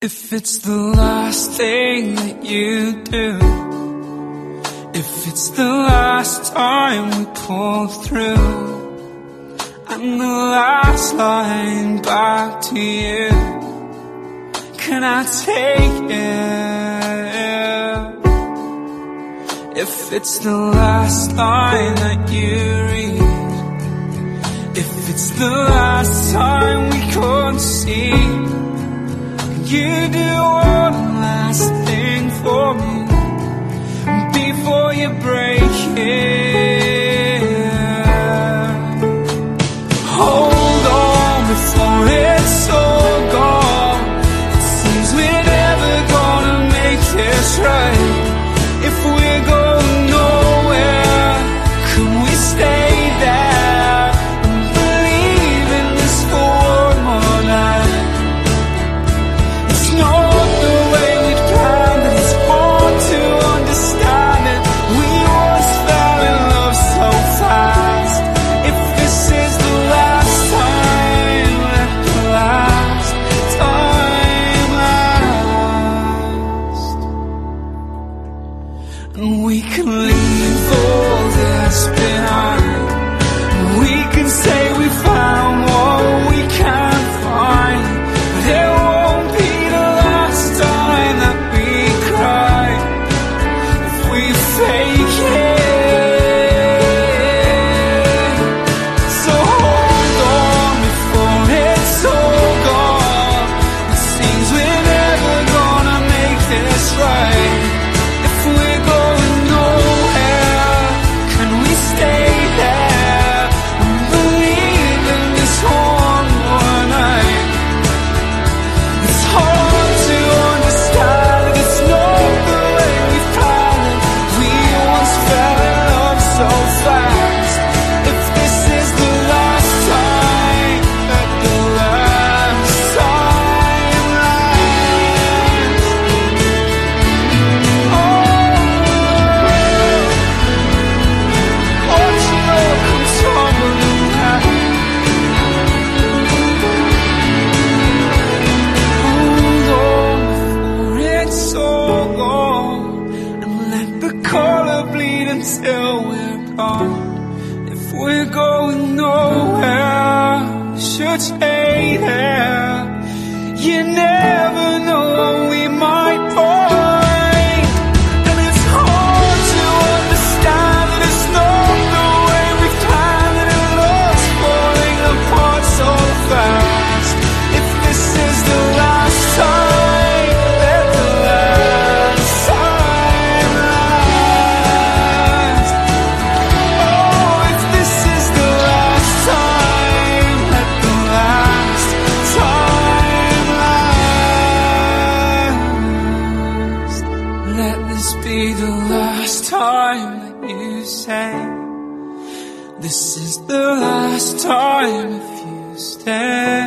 If it's the last thing that you do, if it's the last time we pull through, and the last line back to you, can I take it? If it's the last line that you read, if it's the last time we concede, you do one last thing for me before you break it. Hold on before it's all gone. It seems we're never gonna make this right. If we're going nowhere, can we stay there and believe in this for one more night? It's not the way we'd planned it, it's hard to understand it. We once fell in love so fast. If this is the last time, let the last time last. And we can leave all this behind. We can say we found what we can't find, but it won't be the last time that we cry if we fake it. So hold on before it's all gone. It seems we're never gonna make this right. If we're going nowhere, can we stay there and believe in this one more night? It's hard to understand, it's not the way we planned it. We once fell in love so fast. If this is the last time, let the last time last. Watch it all come tumbling down. Hold on before it's all gone, and let the color bleed until we're gone. If we're going nowhere, we should stay there. You never know what we might find. And it's hard to understand that it's not the way we planned it, and love's falling apart so fast. If this is the last time, let the last time last. Oh, if this is the last time, let the last time last. Let this be the last time that you say this is the last time if you stay.